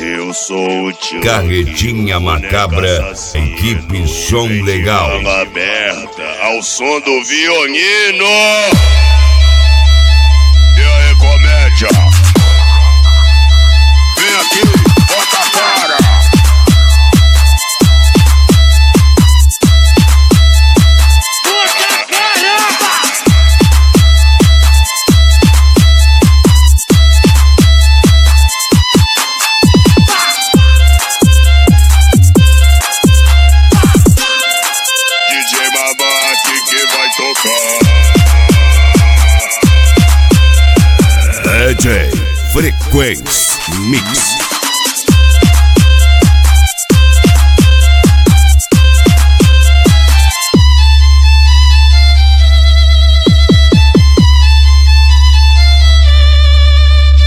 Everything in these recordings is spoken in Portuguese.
Eu sou o tio Carretinha Macabra, equipe Som Legal. Aberta ao som do violino. E aí, comédia? Vem aqui, bota a cara. DJ Frequência Mix.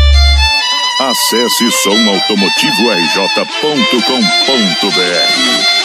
Acesse somautomotivorj.com.br.